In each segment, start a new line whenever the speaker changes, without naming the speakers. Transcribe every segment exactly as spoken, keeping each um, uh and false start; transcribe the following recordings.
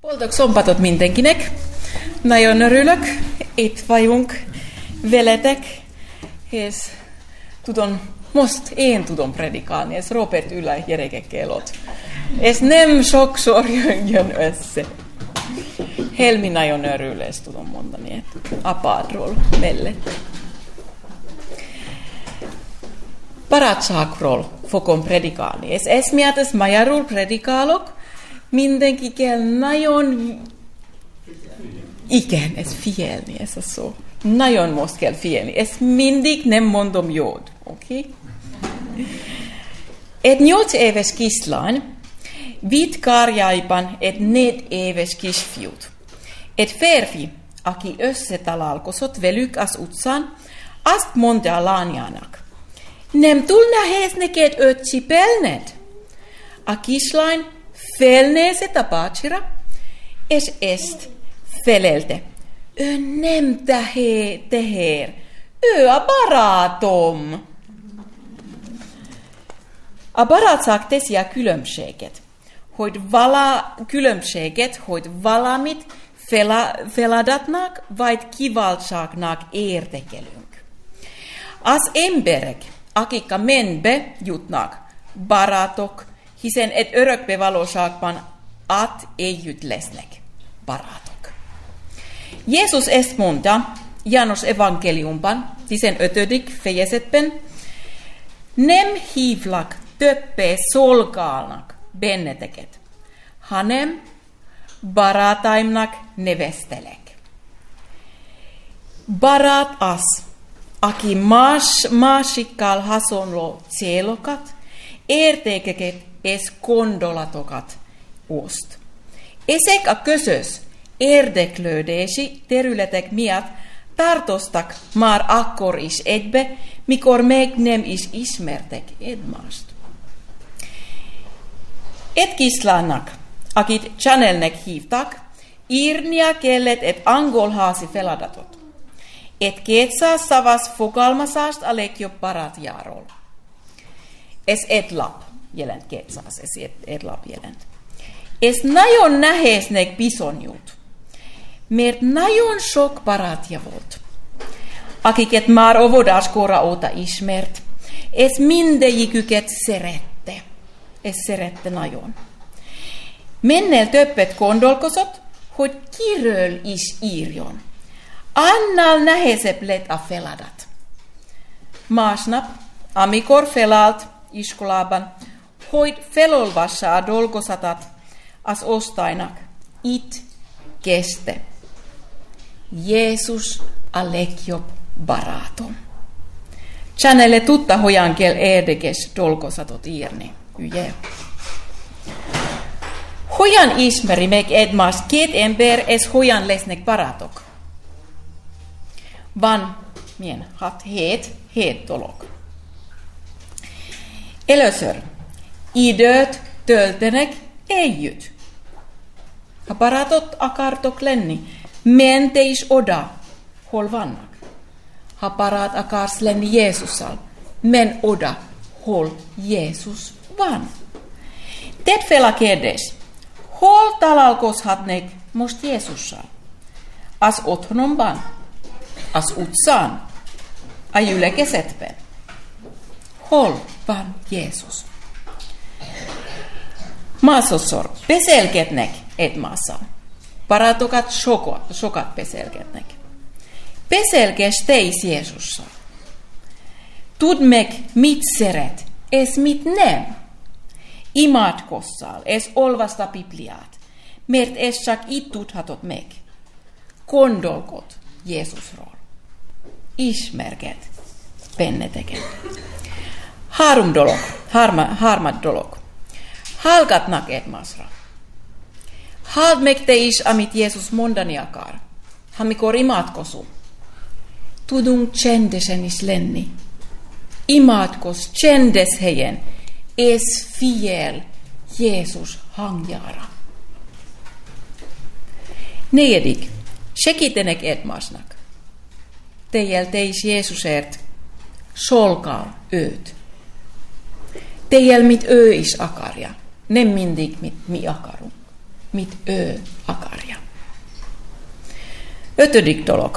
Boldog szombatot mindenkinek! Nagyon örülök, itt vagyunk veletek, és tudom, most én tudom predikálni, ez Robert ül a gyerekekkel ott. Ez nem sokszor jön össze. Helmi nagyon örül, ezt tudom mondani, apádról mellett. Barátságról fogom predikálni, és ez miatt ez magyarul predikálok, mindenki kell nagyon, igen, ez figyelni, ez a szó. Nagyon most kell figyelni. Ezt mindig nem mondom jót, oké? Okay? Egy nyolc éves kislány vitt karjaiban egy négy éves kisfiút. Egy férfi, aki összetalálkozott velük az utcán, azt mondta a lányának, nem túl nehéz neked öt cipelned? A kislány felnézett a bácsira, és ezt felelte. Ő nem teher, ő a barátom. A barátság teszi a különbséget, hogy vala, különbséget, hogy valamit fela, feladatnak vagy kiváltságnak értékelünk. Az emberek, akik a mennybe jutnak, barátok, hiszen egy örökbe valóságban át együtt lesznek barátok. Jézus ezt mondta János evangéliumban, tizenötödik fejezetben, nem hívlak többé szolgálnak benneteket, hanem barátaimnak neveztelek. Barát az, aki más, másikkal hasonló célokat, értékeket és gondolatokat oszt. Ezek a közös érdeklődési területek miatt tartoztak már akkor is egybe, mikor még nem is ismertek egymást. Egy kislánynak, akit Chanelnek hívtak, írnia kellett egy angolházi feladatot. Egy kétszáz szavas fogalmazást a legjobb barátjáról. Ez egy lap jelent, kétszáz, ez egy, egy lap jelent. Ez nagyon nehéznek bizonyult, mert nagyon sok barátja volt, akiket már óvodáskora óta ismert, és mindegyiküket szerette, és szerette nagyon. Minél többet gondolkozott, hogy kiről is írjon. Annál nehezebb lett a feladat. Másnap, amikor felállt iskolában, hogy felolvassa a dolgozatot az osztálynak, itt kezdte. Jézus a legjobb barátom. Chanelle tudta, hogyan kell érdekes dolgozatot írni. Ugye? Hogyan ismeri meg egymást két ember, és hogyan lesznek barátok? Van, milyen, hat, hét, hét dolog. Először, időt töltenek együtt. Ha barátot akartok lenni, mente is oda, hol vannak. Ha barát akarsz lenni Jézussal, men oda, hol Jézus van. Tedd fel a kérdés, hol találkozhatnék most Jézussal? Az otthonomban, az utcán, a gyülekezetben. Hol van Jézus? Másodszor beszélgetnek egymással. Barátokat sokat, sokat beszélgetnek. Beszélgess te is Jézussal. Tudd meg, mit szeret, és mit nem. Imádkozzál, és olvasd a Bibliát, mert ezt csak így tudhatod meg. Gondolkod Jézusról. Ismerged benneteket. Három dolog, harma, harmad dolog. Hallgatnak egymásra. Halld meg te is, amit Jézus mondani akar, amikor imádkozunk. Tudunk csendesen is lenni. Imádkozz csendes helyen, és figyel Jézus hangjára. Negyedik, segítenek egymásnak. Tejjel te is Jézusért szolgál őt. Tejjel, mit ő is akarja. Nem mindig, mit mi akarunk. Mit ő akar. Ötödiktolog.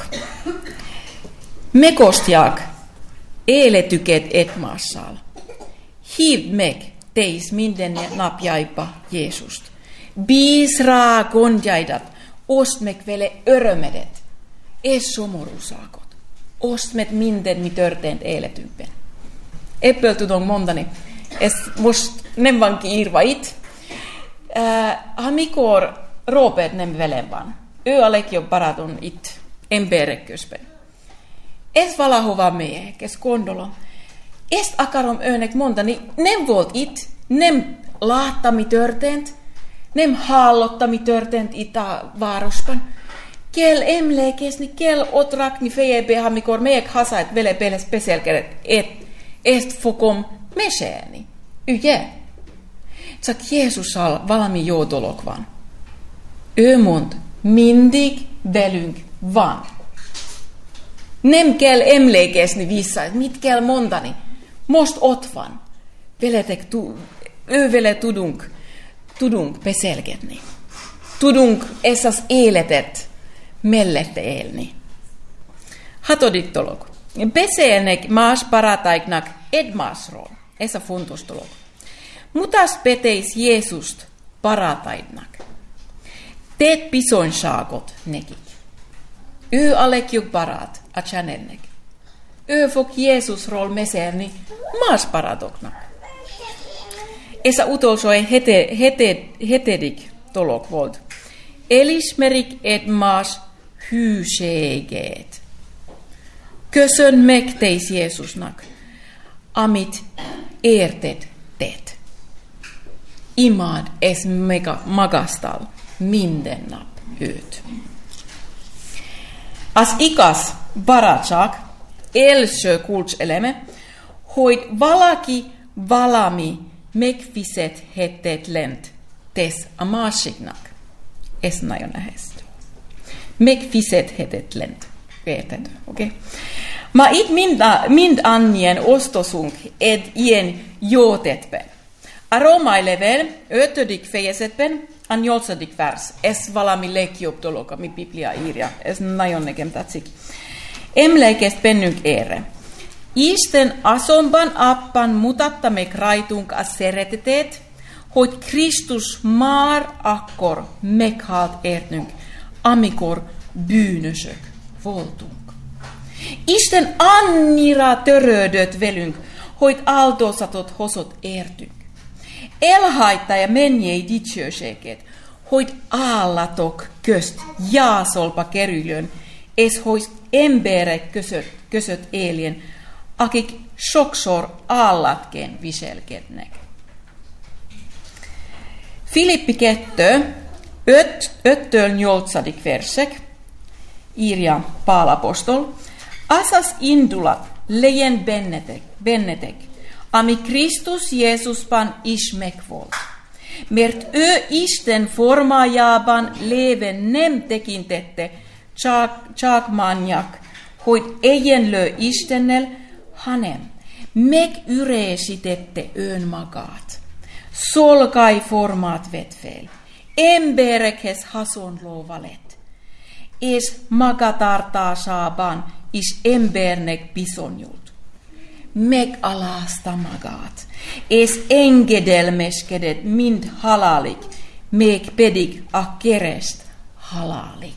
Mekostjak eeletyket etmaassal. Hiv mek teis minden napjaipa Jeesust. Biisraa konjaidat, ostmek vele örömedet. Es somorusaakot. Ostmet minden mi törteent eeletypen. Eppeltudong mondani. Es most nem van kiirvait. Äh, hamikor roopet nem velenvan. Ö alekio paradon it emberekköspen. Es valahova mee, kes kondolo. Es akarom önek mondani, nem volt it, nem laattami törteent, nem hallottami törteent ita vaarospan. Kel emleekesni, kel otrakni fejebeha, mikor meek hasait vele peles peselkädet, et est fokom meseeni. Yje. Tsak Jeesus al valami joodolokvan. Ömond mindig velünk van. Nem kell emlékezni vissza, että mit kell mondani. Most ott van. Veletek tu, ő vele tudunk, tudunk peselgetni. Tudunk essas életet mellette élni. Hatodiktolog. Peseenek maas parataiknak edmaasrool. Essa fontostolog. Mutas peteis Jeesust parataidnak. Teet pisoin saakot nekik. Ö alekjuk parat, a chanennek. Ö fok Jeesus rool meserni maas paradoknak. Esa utolsoi hete, hete, hetedik tolok volt. Elismerik et maas hyyseegeet. Köszön meg teis Jeesusnak, amit érted teet. Imad es mega magastal minden nap őt. As ikas baratsak első kulcseleme, hogy valaki valami megfizethetetlen tesz a másiknak. Ez nagyon nehéz. Megfizethetetlen. Érted? Oké? Okay? Ma itt mind, mindannyian ostosunk egy ilyen jótetben. A római level ötödik fejezetben a nyolcadik vers. Ez valami legjobb dolog, ami Biblia írja. Ez nagyon nekem tetszik. Emlékezz bennünk erre. Isten azonban abban mutatta meg rajtunk a szeretetét, hogy Krisztus már akkor meghalt értünk, amikor bűnösök voltunk. Isten annyira törődött velünk, hogy áldozatot hozott értünk. Elhagyta ja mennyei dicsőséget, hogy állatok közt jászolba kerüljön, és hogy emberek között, között éljen, akik sokszor állatként viselkednek. Filippi kettő, öttől nyolcadik versek, írja Pál apostol, asas indulat legyen bennetek, bennetek, ami Krisztus Jézusban is megvolt. Mert ő Isten formájában léven nem tekintette csak, csak manjak, hogy egyenlő Istennel, hanem megüresítette önmagát. Szolgai formát vett fel, emberekhez hasonlóva lett, és magatartásában is embernek bizonyult. Megalázta magát, és engedelmeskedett mind halálig, még pedig a kereszt halálig.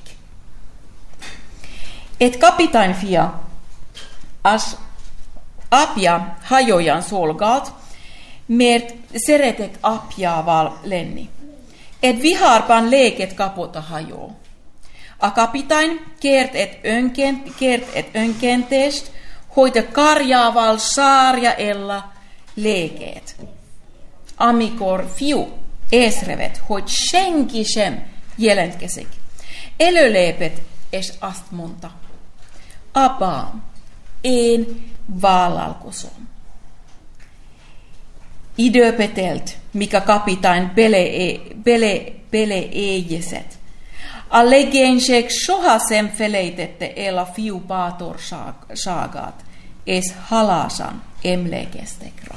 Et kapitain fia, az apja hajojan szolgált, mert szeretett apjával lenni. Et viharban léket kapott a hajó. A kapitain kért et, önkent, kért et önkentést, hogy a karjával sárja ella léket. Amikor fiú észrevett, hogy senki sem jelentkezik, előlépett, és azt mondta, apám, én vállalkozom. Időpetelt, míg a kapitány bele, bele, beleégyezett. A legénység sohasem felejtette el a fiú bátorságát, és halásan emlékeztek rá.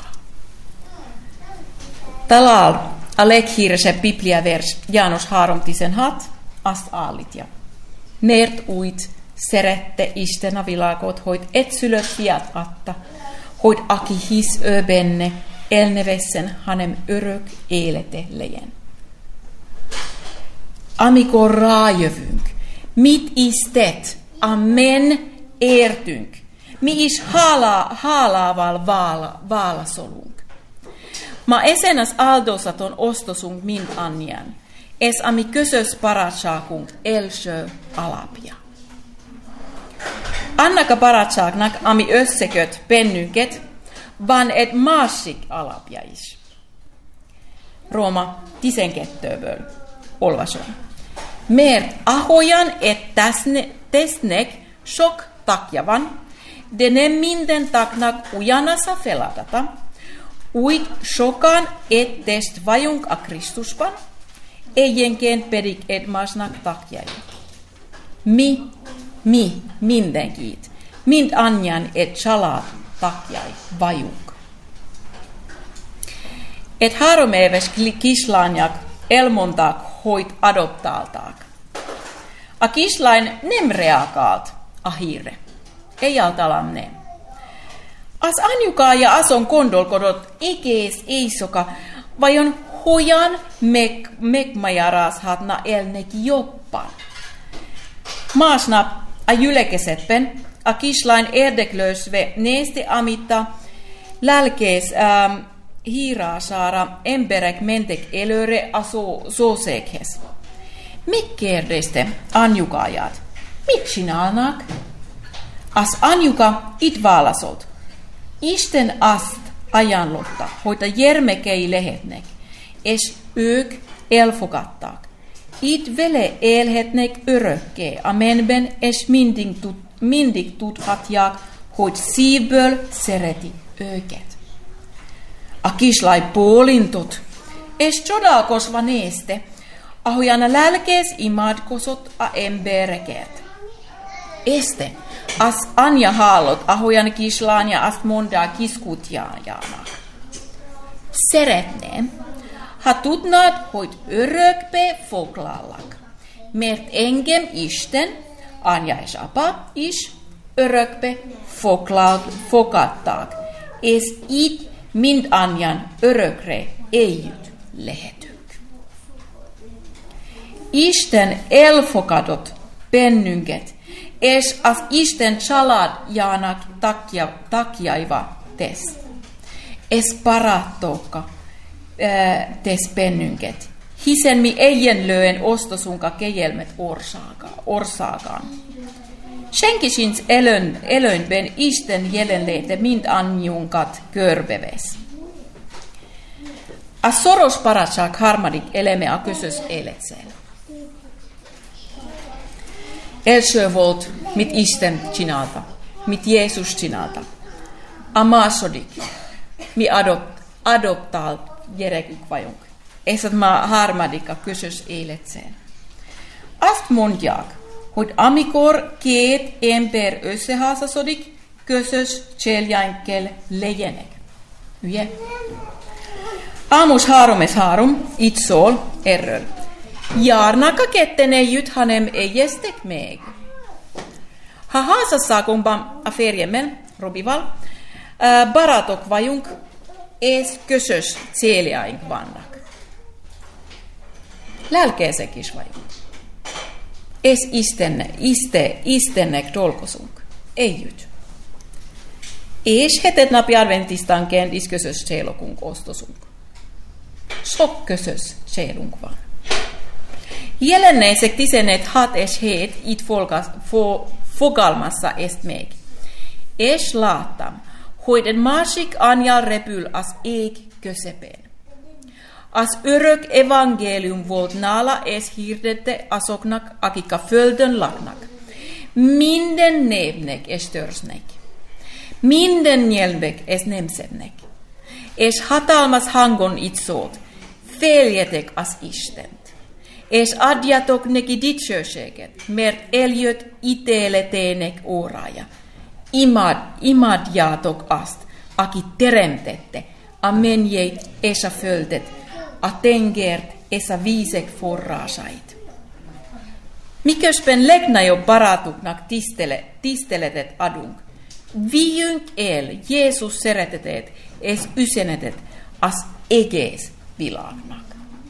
Talál a leghíresebb bibliavers János három tizenhat azt állítja. Nert uit serette istena vilakot, hoit etsylöt fiat atta, hoit aki his öbenne, elnevessen hanem örök élete legyen. Amikor rájövünk, mit is tett, amen értünk, mi is hála, hálával vála, válaszolunk. Ma esenas áldozaton ostosunk mind anjan, es ami közös paratsaakunk első alapja. Annaka paratsaaknak ami össeköt pennynket, vaan et maasik alapjais. Rooma tisenkettőből olvason. Mert ahojan et täsne, tesnek sok takjavan, de ne minden taknak ujanasa feladata, uit sokan et test vajunk a Kristuspan, eijenkään perik et masnak takjai. Mi, mi, mindenkit, mind anjan et salat takjai vajunk. Et haromeves kislanjak elmontaak hoit adoptaaltaak. A kislain nemreakaat ahire, ei altalam ne. As anjukaa ja ason kondolkodot ikees eisoka, vajon hojan mek, mekmajaras hatna elneki joppan. Maasna a jylekeseppen, a kislain erdeklösve neesti amitta, lälkees ähm, hiiraa saara emberek mentek elöre aso sosekhes. Mikkerdeste anjukaajat, mit sinalnak? As anjuka it vaalasot. Isten ast ajanlotta, hoita jermekei lehetnek, es öök elfokattaak. It vele elhetnek örökkee, amenben es mindig, tut, mindig tuthatjaak, hoit siiböl sereti ööket. A kislai puolintut, es todakosva neeste, ahojana lälkees imadkosot a embereket. Este, as anja haallot, ahojan kislaan ja ast mondaa kiskutjaajaana. Seretne, ha tutnaat hoit örökpe foklallak. Mert engem isten, anja es apa is, örökpe fokattaak. Es it mind anjan örökre eijyt lehetünk. Isten elfokadot pennynket, es as isten chalad jaanak takia, takiaiva tes. Es parattoka äh, tes pennynket. Hisen mi eien löön ostosunka kejelmet orsaakaan. Schenkisins elön, elönben isten jelenleite mind anjunkat körbeves. A soros paratsaak harmadik eleme a kysys eletseen. Első volt, mit Isten csinálta, mit Jézus csinálta. A második, mi adopt, adoptált gyerekük vagyunk. Ez a harmadik a közös életseen. Azt mondják, hogy amikor két ember összeházasodik, közös céljaink kell legyenek. Ugye? Ámos három és három így szól erről. Járnak a ketten együtt, hanem egyeztek meg. Ha házasságunkban a férjemmel, Robival, barátok vagyunk, és közös céljaink vannak. Lelkeesek is vagyunk. És Isten, Isten, Istennek dolgozunk együtt. És hetet napi adventistanként is közös célokunk osztozunk. Sok közös célunk van. Jelenneisek tizenhat és hét itt fogalmassa ezt meg. És láttam, hogy egy másik angyal repül az ég közepén. Az örök evangélium volt nála, és hirdette azoknak, akik a földön laknak. Minden névnek és törzsnek, minden nyelvek és nemzetnek. És hatalmas hangon itt szólt, féljetek az Istent, és adjatok neki dicsőséget, mert eljött ítéletének órája. Imad, imadjátok azt, aki teremtette a mennyeit és a földet, a tengert és a vízek forrásait. Miköspen legna jo paratuknak tistele, tisteletet adunk. Viünk el Jeesus seretetet es ysenetet as eges vilagnak.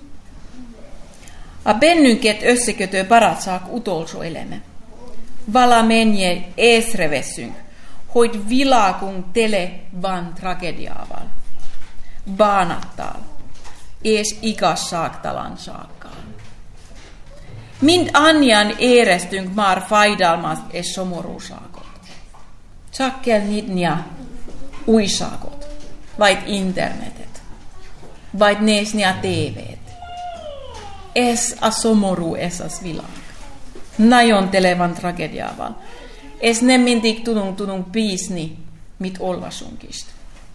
A bennynket össekötö paratsaak utolsuelemme. Vala menje esrevessynk, hoid vilakung tele van tragediaval. Baanattal, es ikas saaktalan saakkaan. Mind anjan eerestynk maar faidalmas es somorusaakot. Sakkel nidnja uisaakot, vaid internetet, vaid neesnia T V:t. Es a somoru esas vilag. Najon televan tragediaval. Es nemmintik tunung tunung piisni mit olvasunkist.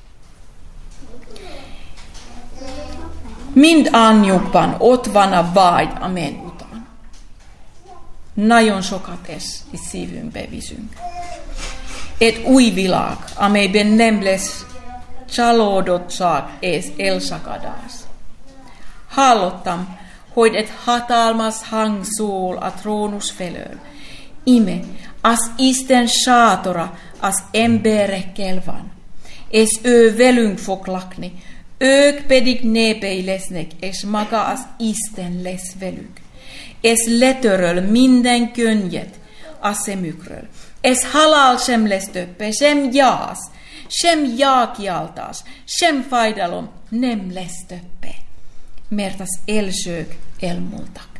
Mind anjukpan otvana vaid amen utan. Najon sokat es i sivympe visynk. Et ui vilag amei ben nemles chalodot saak es elsakadas. Hallottam hoid et hatalmas hang sol a tronusfelöön. Ime as isten saatora as embere kelvan. Es ö velung foklakni. Öök pedig népei lesznek, és maga az Isten lesz velük. Ez letöröl minden könnyet a szemükről. Ez halál sem lesz többé, sem jász, sem jákialtás, sem fájdalom nem lesz többé, mert az elsők elmúltak.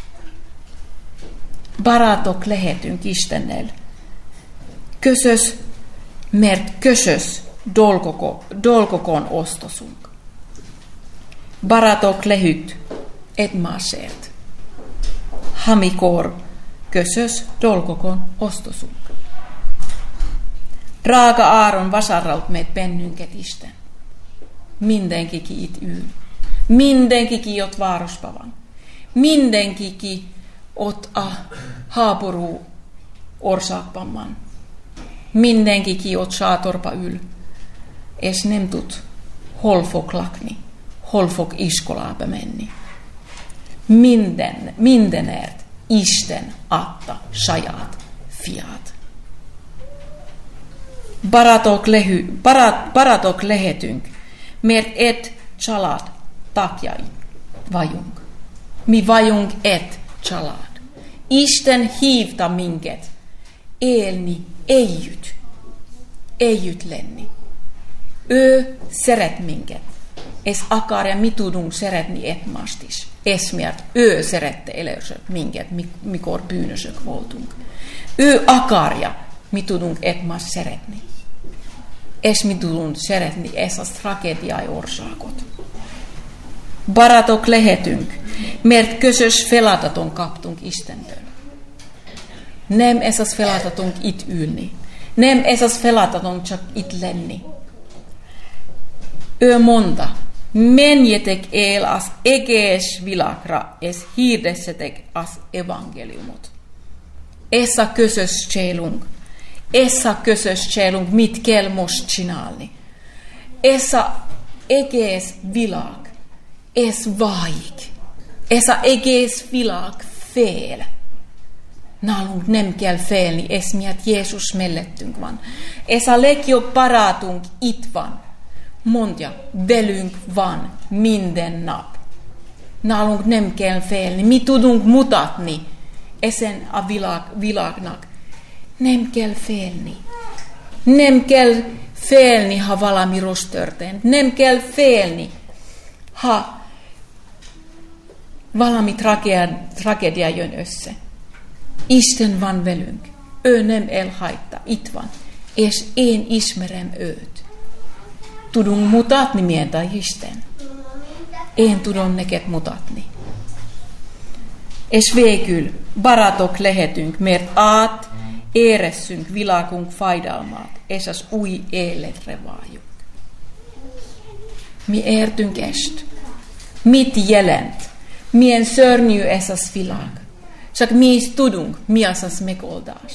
Barátok lehetünk Istennel. Közös, mert közös dolgoko, dolgokon osztozunk. Barátok lehyt egymásért. Hamikor közös dolgokon osztozunk. Drága Aaron vasarraut meitä bennynket Isten. Mindenkiki itt ül. Mindenkiki ott várospavan. Mindenkiki ott a háború országban van. Mindenkiki ott sátorpa ül. És nem tud hol fog lakni. Hol fog iskolába menni. Minden, mindenért Isten adta saját fiát. Barátok, lehy, barát, barátok lehetünk, mert et család tagjai vagyunk. Mi vagyunk et család. Isten hívta minket élni együtt. Együtt lenni. Ő szeret minket. Ez akar ja mi tudunk szeretni egymást is. Ez miért ő szerette először minket, mikor bűnösök voltunk. Ő akarja, mi tudunk egymást szeretni. És mi tudunk szeretni ezt a tragédiai országot. Barátok lehetünk, mert közös feladaton kaptunk Istentől. Nem ez az feladatunk itt ülni. Nem ez az feladatunk csak itt lenni. Ő mondta, menjetek el az egész világra, és hirdessetek az evankeliumot. Ez a közös célunk. Ez a közös célunk, mit kell most csinálni. Ez a egész világ, ez vágyik. Ez a egész világ fél. Nálunk nem kell félni, ez miatt Jézus mellettünk van. Ez a legjobb barátunk itt van. Mondja, velünk van minden nap. Nálunk nem kell félni. Mi tudunk mutatni ezen a világ, világnak. Nem kell félni. Nem kell félni, ha valami rossz történt. Nem kell félni, ha valami tragédia, tragédia jön össze. Isten van velünk. Ő nem elhagyta. Itt van. És én ismerem őt. Tudunk mutatni, milyen a Isten. Én tudom neked mutatni. És végül barátok lehetünk, mert át érezzünk világunk fájdalmát, és az új életre vágyunk. Mi értünk ezt. Mit jelent? Milyen szörnyű ez az világ. Csak mi is tudunk, mi az az megoldás.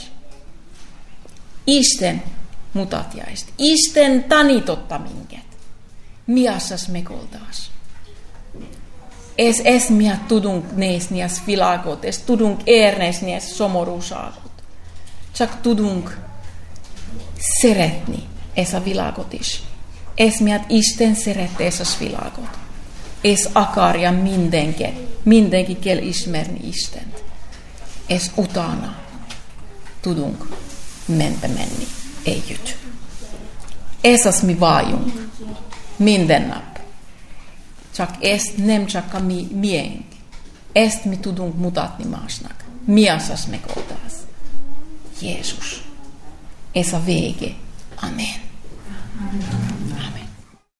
Isten mutatja ezt. Isten tanította minket. Mi az az megoldás? Es es mia tudunk nes nias vilagot, es tudunk ernes nias somorusagot. Csak tudunk szeretni ez a világot is. Ez miatt Isten szerette ez a világot. Ez akarja mindenki, mindenki kell ismerni Istent. Ez utána tudunk menbe menni együtt. Ez az mi váljunk minden nap. Csak ezt nem csak a mi miénk. Ezt mi tudunk mutatni másnak. Mi az az megoldás? Jézus. Ez a vége. Amen.